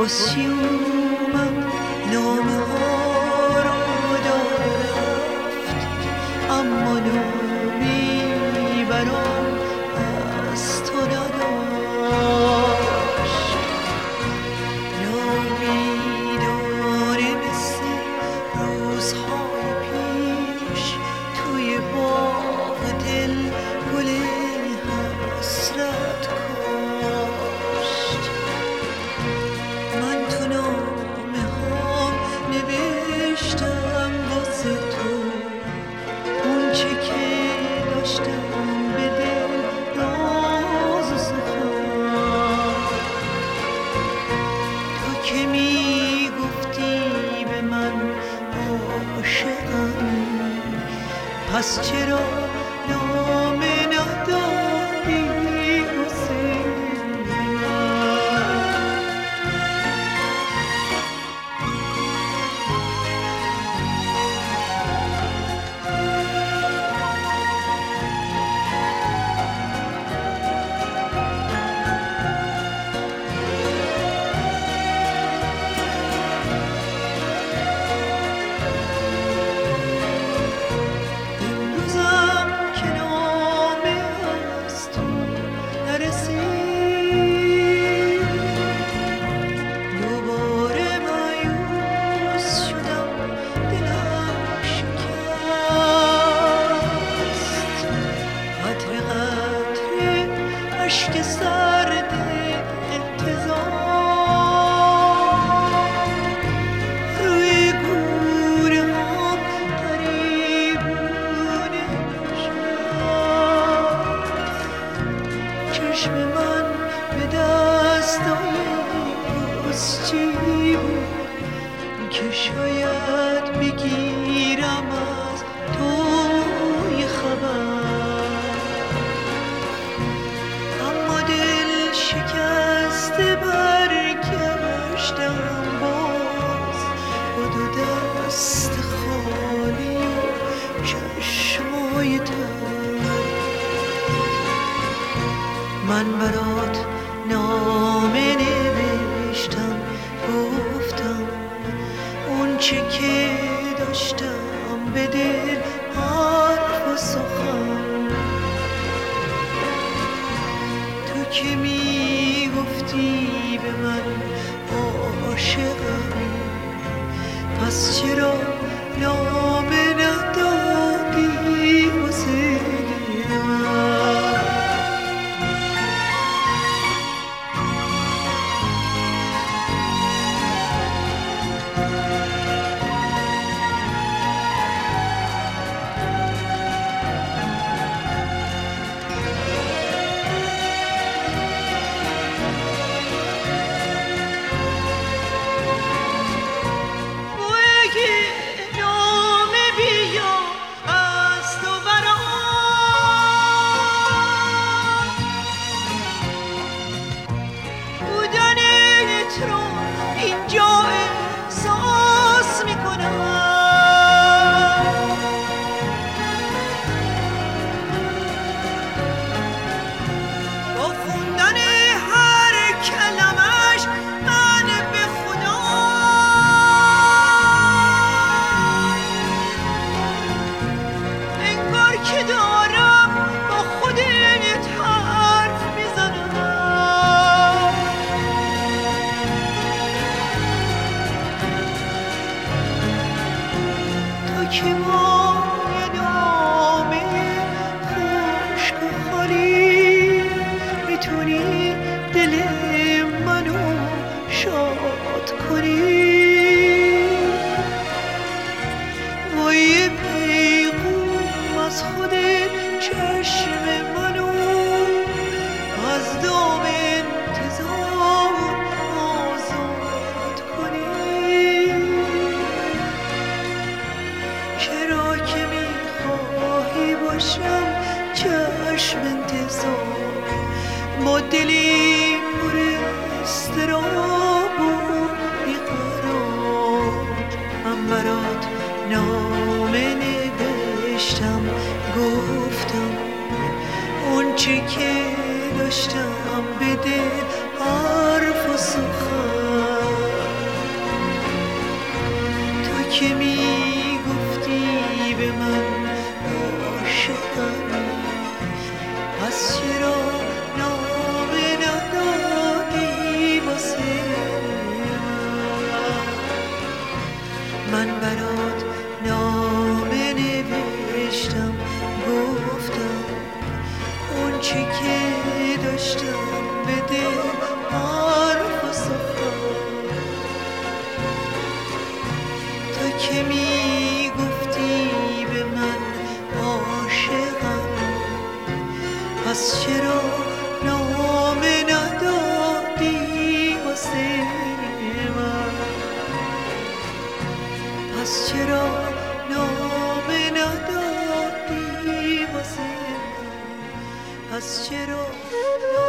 خوشی اومد نامه ها رو دارفت، اما نامی برام از تو نداشت. نامی داره مثل روزهای پیش توی باغ دل گل حسرت کاشت. من تو نامه ها نوشتم واسه تو اون چه که داشتم به دل راز و سخن. تو که میگفتی به من عاشقم، پس چرا نامه نداری واسه اشک سرد انتظار روی گوره هم قریبونه نشست. چشم من به دستای پستچی بود که شاید بگیرم از توی خبر. شکسته برگشتم باز با دو دست خالی و چشمای تر. من برات نامه نوشتم، گفتم اون چه که داشتم به دل حرف و سخن. تو که میگفتی به من عاشقمی، پس چرا نامه ندادی واسه من؟ که ما یه نامه خشک و خالی میتونی دل منو شاد کنی. و یه پیغام از خود چشم منو از دام انتظار آزاد کنی. چرا که میخواهی باشم چشم انتظار با دلی پر اضطراب و بیقرار. من برات نامه نوشتم، گفتم اون چی که داشتم به دل حرف و سخن. که می گفتی به من عاشقم، پس چرا نامه ندادی واسه من برات نامه نوشتم، گفتم اون چی که داشتم به دل حرف و سخن. تو که می گفتی به من عاشقم، پس چرا نامه ندادی واسه من؟ پس چرا نامه ندادی واسه من؟ پس چرا